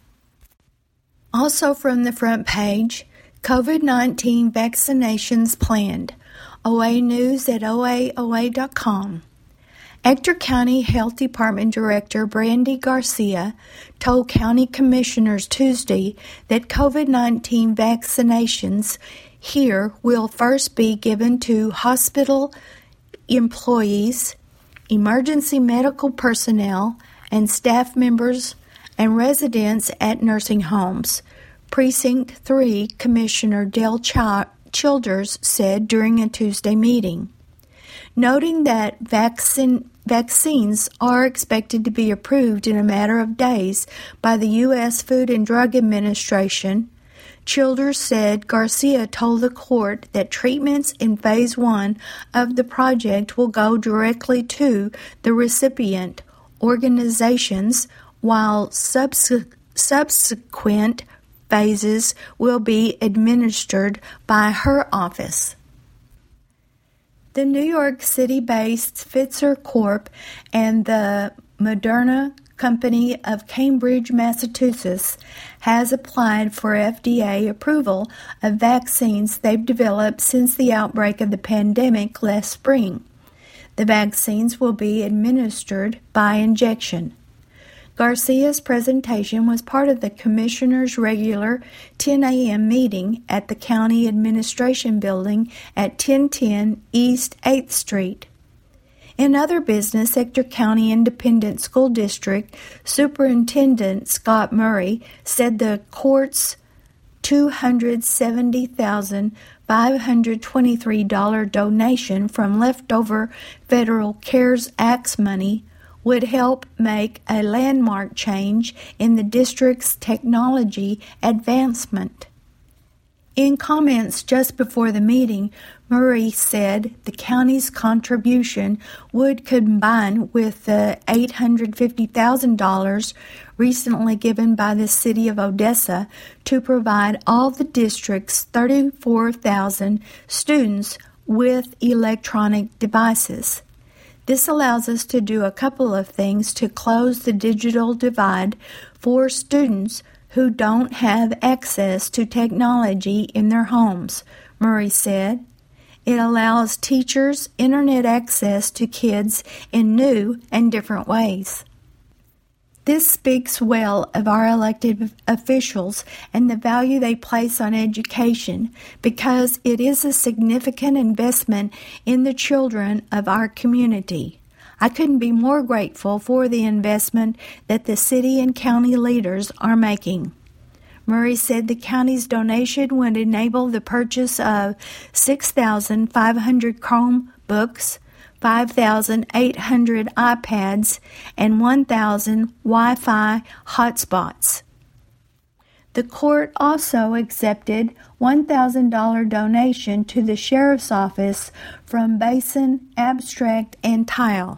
Also from the front page, covid nineteen vaccinations planned. O A News at O A O A dot com. Ector County Health Department Director Brandy Garcia told county commissioners Tuesday that covid nineteen vaccinations here will first be given to hospital employees, emergency medical personnel, and staff members and residents at nursing homes. Precinct three Commissioner Dale Ch- Childers said during a Tuesday meeting. Noting that vaccine, vaccines are expected to be approved in a matter of days by the U S Food and Drug Administration, Childers said Garcia told the court that treatments in phase one of the project will go directly to the recipient organizations, while subs- subsequent phases will be administered by her office. The New York City-based Pfizer Corp and the Moderna Company of Cambridge, Massachusetts, has applied for F D A approval of vaccines they've developed since the outbreak of the pandemic last spring. The vaccines will be administered by injection. Garcia's presentation was part of the Commissioner's regular ten a.m. meeting at the County Administration Building at ten ten East eighth Street. In other business, Ector County Independent School District Superintendent Scott Murray said the court's two hundred seventy thousand five hundred twenty-three dollars donation from leftover federal CARES Act money would help make a landmark change in the district's technology advancement. In comments just before the meeting, Murray said the county's contribution would combine with the eight hundred fifty thousand dollars recently given by the city of Odessa to provide all the district's thirty-four thousand students with electronic devices. This allows us to do a couple of things to close the digital divide for students who don't have access to technology in their homes, Murray said. It allows teachers internet access to kids in new and different ways. This speaks well of our elected officials and the value they place on education, because it is a significant investment in the children of our community. I couldn't be more grateful for the investment that the city and county leaders are making. Murray said the county's donation would enable the purchase of six thousand five hundred Chromebooks, five thousand eight hundred iPads, and one thousand Wi-Fi hotspots. The court also accepted one thousand dollars donation to the Sheriff's Office from Basin, Abstract, and Tile.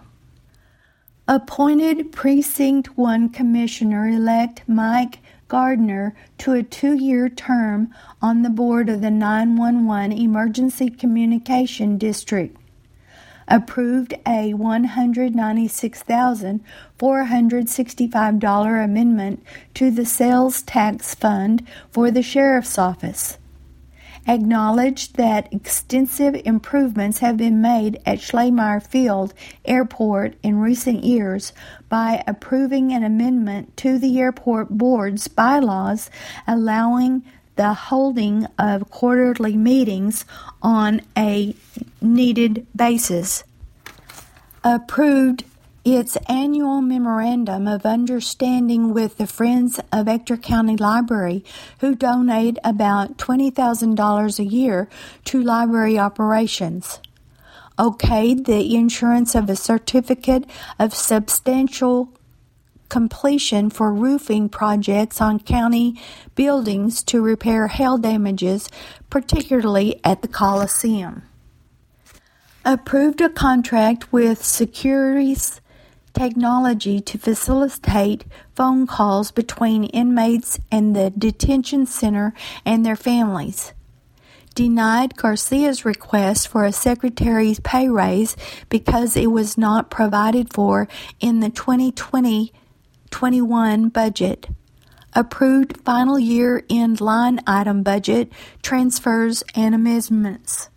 Appointed Precinct one Commissioner-elect Mike Gardner to a two-year term on the board of the nine one one Emergency Communication District. Approved a one hundred ninety-six thousand four hundred sixty-five dollars amendment to the sales tax fund for the Sheriff's Office. Acknowledged that extensive improvements have been made at Schleiermacher Field Airport in recent years by approving an amendment to the airport board's bylaws allowing the holding of quarterly meetings on a needed basis. Approved its annual memorandum of understanding with the Friends of Ector County Library, who donate about twenty thousand dollars a year to library operations. Okayed the insurance of a certificate of substantial completion for roofing projects on county buildings to repair hail damages, particularly at the Coliseum. Approved a contract with Securities Technology to facilitate phone calls between inmates and the detention center and their families. Denied Garcia's request for a secretary's pay raise because it was not provided for in the twenty twenty twenty-one budget. Approved final year-end line item budget transfers and amendments.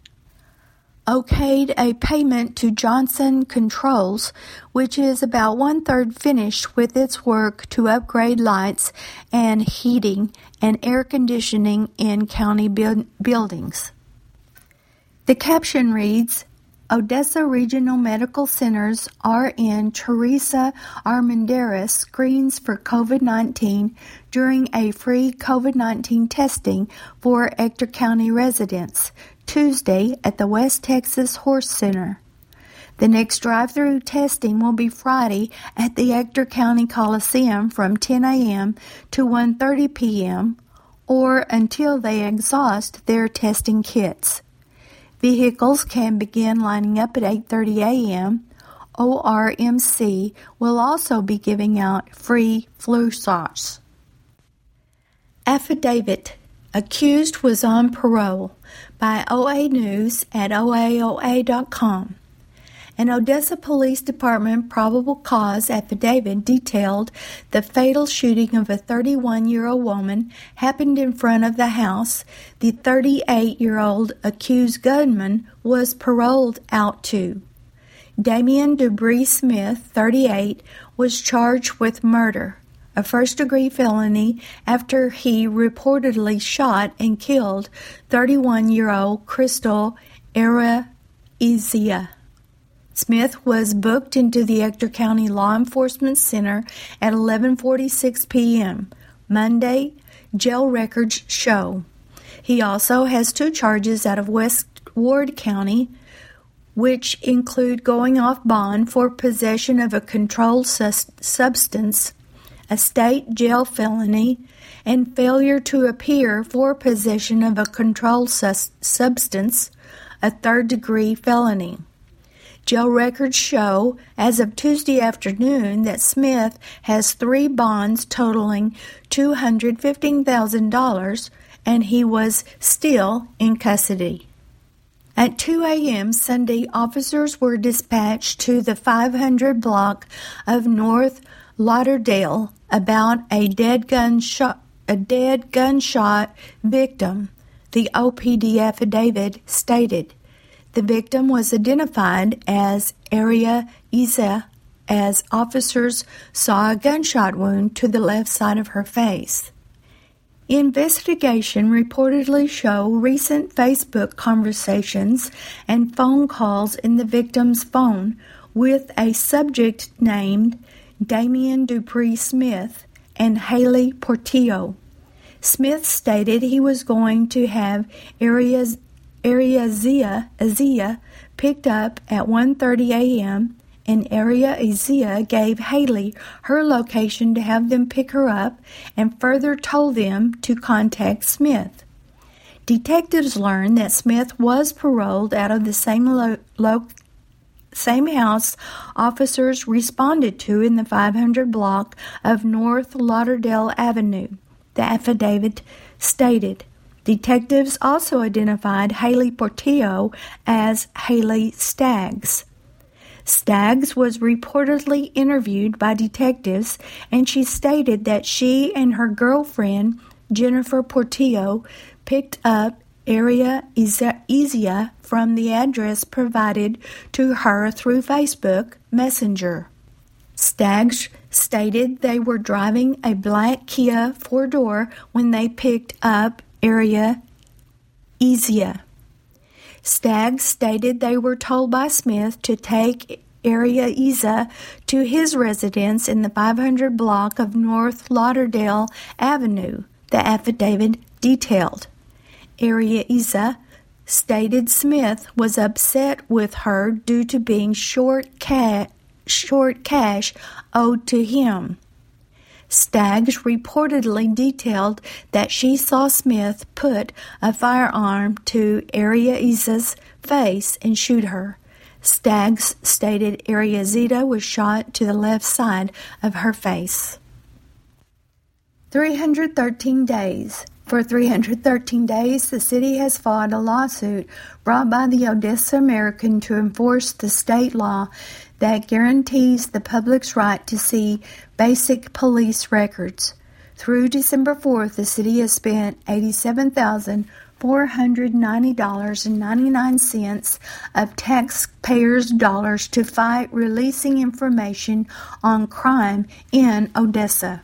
Okayed a payment to Johnson Controls, which is about one-third finished with its work to upgrade lights and heating and air conditioning in county bu- buildings. The caption reads, Odessa Regional Medical Center's R N Teresa Armendariz screens for COVID nineteen during a free COVID nineteen testing for Ector County residents, Tuesday at the West Texas Horse Center. The next drive-through testing will be Friday at the Ector County Coliseum from ten a.m. to one thirty p.m. or until they exhaust their testing kits. Vehicles can begin lining up at eight thirty a.m. O R M C will also be giving out free flu shots. Affidavit. Accused was on parole by O A News at O A O A dot com. An Odessa Police Department probable cause affidavit detailed the fatal shooting of a thirty-one-year-old woman happened in front of the house the thirty-eight-year-old accused gunman was paroled out to. Damian Dupree Smith, thirty-eight, was charged with murder, a first-degree felony, after he reportedly shot and killed thirty-one-year-old Crystal Araiza. Smith was booked into the Ector County Law Enforcement Center at eleven forty-six p.m. Monday, jail records show. He also has two charges out of West Ward County, which include going off bond for possession of a controlled sus- substance, a state jail felony, and failure to appear for possession of a controlled sus- substance, a third-degree felony. Jail records show, as of Tuesday afternoon, that Smith has three bonds totaling two hundred fifteen thousand dollars, and he was still in custody. At two a.m. Sunday, officers were dispatched to the five hundred block of North Lauderdale about a dead gunshot, a dead gunshot victim, the O P D affidavit stated. The victim was identified as Araiza, as officers saw a gunshot wound to the left side of her face. Investigation reportedly show recent Facebook conversations and phone calls in the victim's phone with a subject named Damian Dupree Smith and Haley Portillo. Smith stated he was going to have Araiza Araiza picked up at one thirty a.m. and Araiza gave Haley her location to have them pick her up and further told them to contact Smith. Detectives learned that Smith was paroled out of the same lo- lo- same house officers responded to in the five hundred block of North Lauderdale Avenue, the affidavit stated. Detectives also identified Haley Portillo as Haley Staggs. Staggs was reportedly interviewed by detectives, and she stated that she and her girlfriend, Jennifer Portillo, picked up Araiza from the address provided to her through Facebook Messenger. Staggs stated they were driving a black Kia four-door when they picked up Araiza. Staggs stated they were told by Smith to take Area Isa to his residence in the five hundred block of North Lauderdale Avenue, the affidavit detailed. Area Isa stated Smith was upset with her due to being short cash, short cash owed to him. Staggs reportedly detailed that she saw Smith put a firearm to Area Isa's face and shoot her. Staggs stated Area Zeta was shot to the left side of her face. three hundred thirteen days. For three hundred thirteen days, the city has fought a lawsuit brought by the Odessa American to enforce the state law that guarantees the public's right to see basic police records. Through December fourth, the city has spent eighty-seven thousand four hundred ninety dollars and ninety-nine cents of taxpayers' dollars to fight releasing information on crime in Odessa.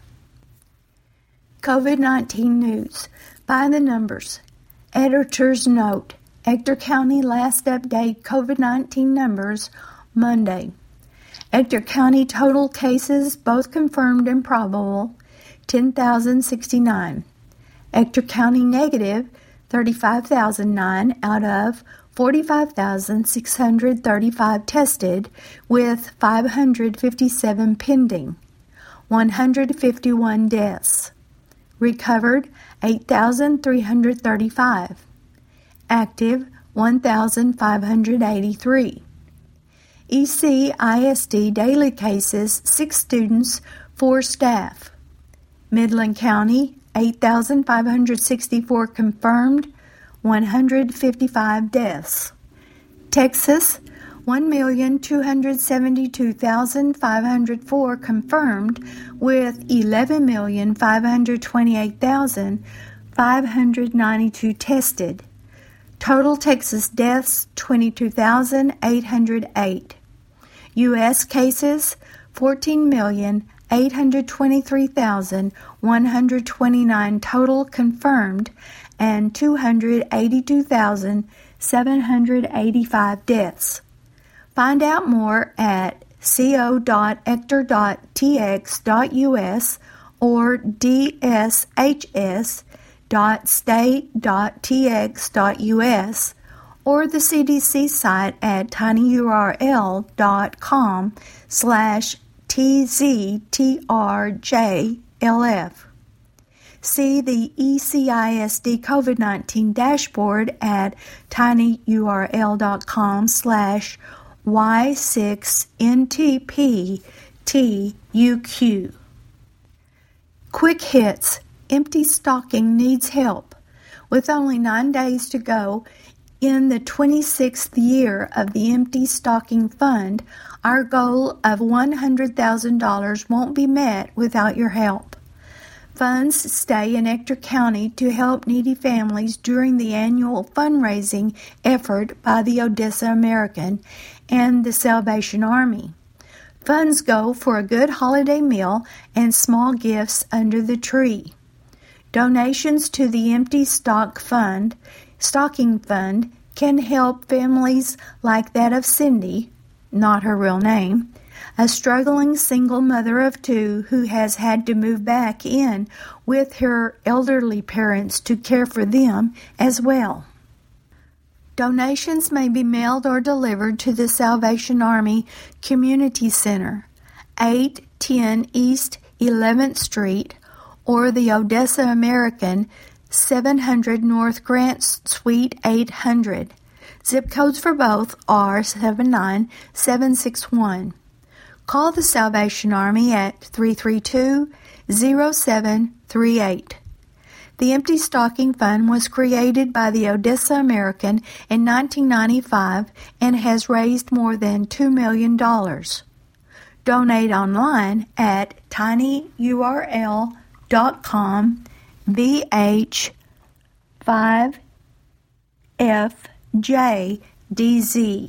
COVID nineteen news. By the numbers. Editor's note. Ector County last update COVID nineteen numbers Monday. Ector County total cases, both confirmed and probable, ten thousand sixty-nine. Ector County negative, thirty-five thousand nine out of forty-five thousand six hundred thirty-five tested, with five hundred fifty-seven pending. one hundred fifty-one deaths. Recovered, eight thousand three hundred thirty-five. Active, one thousand five hundred eighty-three. E C I S D daily cases, six students, four staff. Midland County, eight thousand five hundred sixty-four confirmed, one hundred fifty-five deaths. Texas, one million two hundred seventy-two thousand five hundred four confirmed, with eleven million five hundred twenty-eight thousand five hundred ninety-two tested. Total Texas deaths, twenty-two thousand eight hundred eight. U S cases, fourteen million eight hundred twenty-three thousand one hundred twenty-nine total confirmed, and two hundred eighty-two thousand seven hundred eighty-five deaths. Find out more at co dot ector dot t x dot u s or d s h s dot state dot t x dot u s or the C D C site at tinyurl dot com slash T Z T R J L F. See the E C I S D COVID nineteen dashboard at tinyurl dot com slash Y six N T P T U Q. Quick hits. Empty stocking needs help. With only nine days to go in the twenty-sixth year of the Empty Stocking Fund, our goal of one hundred thousand dollars won't be met without your help. Funds stay in Ector County to help needy families during the annual fundraising effort by the Odessa American and the Salvation Army. Funds go for a good holiday meal and small gifts under the tree. Donations to the Empty Stock Fund, Stocking Fund can help families like that of Cindy, not her real name, a struggling single mother of two who has had to move back in with her elderly parents to care for them as well. Donations may be mailed or delivered to the Salvation Army Community Center, eight ten East eleventh Street, or the Odessa American, seven hundred North Grant, Suite eight hundred. Zip codes for both are seven nine seven six one. Call the Salvation Army at three three two, zero seven three eight. The Empty Stocking Fund was created by the Odessa American in nineteen ninety-five and has raised more than two million dollars. Donate online at tinyurl dot com V H five F J D Z.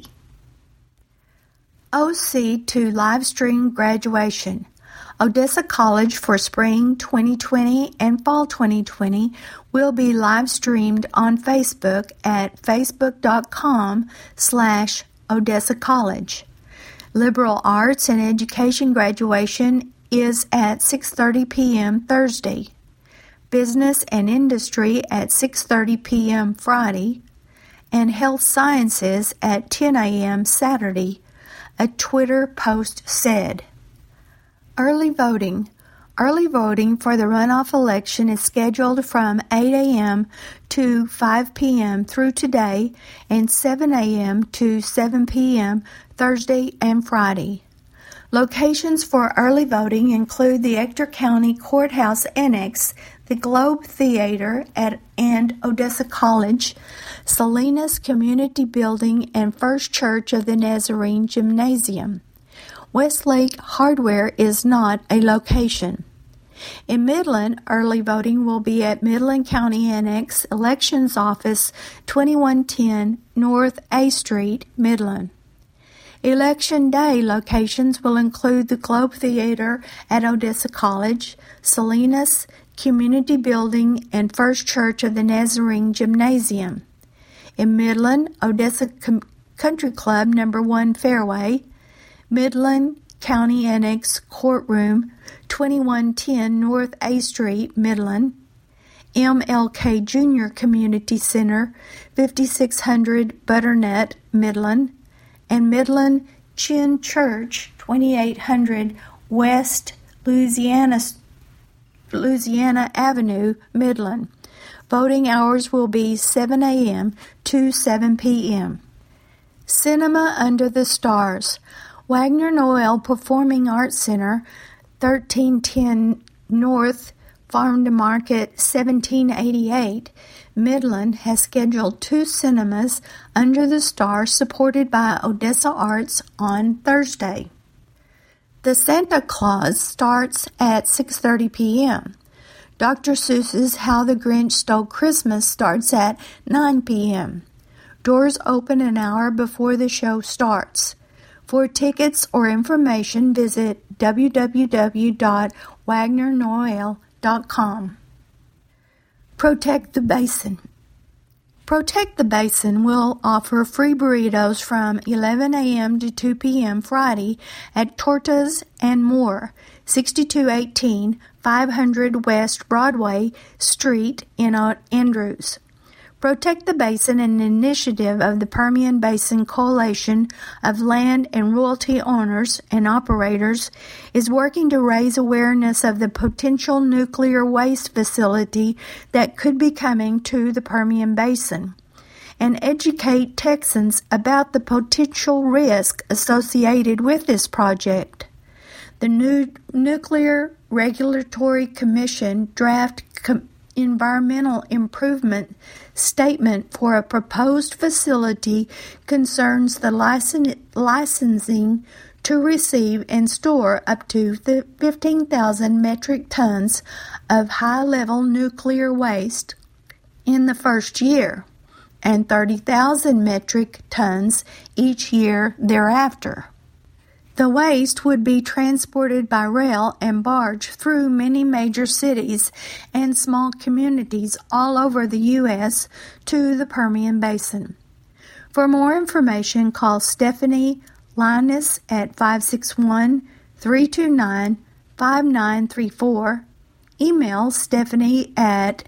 O C to live stream graduation. Odessa College for spring twenty twenty and fall twenty twenty will be live streamed on Facebook at facebook dot com slash Odessa College. Liberal arts and education graduation is at six thirty p.m. Thursday. Business and industry at six thirty p.m. Friday. And health sciences at ten a.m. Saturday, a Twitter post said. Early voting. Early voting for the runoff election is scheduled from eight a.m. to five p.m. through today and seven a.m. to seven p.m. Thursday and Friday. Locations for early voting include the Ector County Courthouse Annex, the Globe Theater at, and Odessa College, Salinas Community Building, and First Church of the Nazarene Gymnasium. Westlake Hardware is not a location. In Midland, early voting will be at Midland County Annex Elections Office, twenty-one ten North A Street, Midland. Election Day locations will include the Globe Theater at Odessa College, Salinas Community Building, and First Church of the Nazarene Gymnasium. In Midland, Odessa Com- Country Club Number one Fairway, Midland County Annex Courtroom, twenty-one ten North A Street, Midland. M L K Junior Community Center, fifty-six hundred Butternut, Midland. And Midland Chin Church, twenty-eight hundred West Louisiana, Louisiana Avenue, Midland. Voting hours will be seven a.m. to seven p.m. Cinema Under the Stars. Wagner Noel Performing Arts Center, thirteen ten North Farm to Market, seventeen eighty-eight, Midland, has scheduled two cinemas under the stars supported by Odessa Arts on Thursday. The Santa Claus starts at six thirty p.m. Doctor Seuss's How the Grinch Stole Christmas starts at nine p.m. Doors open an hour before the show starts. For tickets or information, visit w w w dot wagner noel dot com. Protect the Basin. Protect the Basin will offer free burritos from eleven a.m. to two p.m. Friday at Tortas and More, sixty-two eighteen five hundred West Broadway Street in Andrews. Protect the Basin, an initiative of the Permian Basin Coalition of Land and Royalty Owners and Operators, is working to raise awareness of the potential nuclear waste facility that could be coming to the Permian Basin and educate Texans about the potential risk associated with this project. The new Nuclear Regulatory Commission draft com- environmental improvement statement for a proposed facility concerns the licen- licensing to receive and store up to fifteen thousand metric tons of high-level nuclear waste in the first year and thirty thousand metric tons each year thereafter. The waste would be transported by rail and barge through many major cities and small communities all over the U S to the Permian Basin. For more information, call Stephanie Linus at five six one, three two nine, five nine three four. Email Stephanie at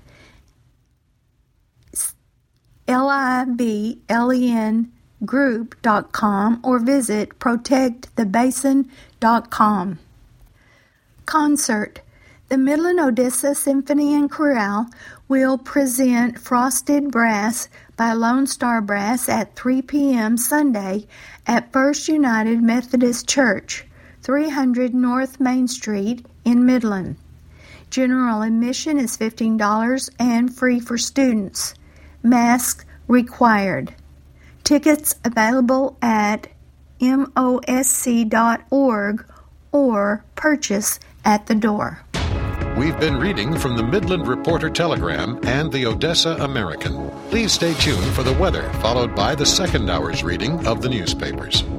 liblen group dot com or visit protect the basin dot com. Concert. The Midland Odessa Symphony and Chorale will present Frosted Brass by Lone Star Brass at three p.m. Sunday at First United Methodist Church, three hundred North Main Street in Midland. General admission is fifteen dollars and free for students. Masks required. Tickets available at M O S C dot org or purchase at the door. We've been reading from the Midland Reporter Telegram and the Odessa American. Please stay tuned for the weather, followed by the second hour's reading of the newspapers.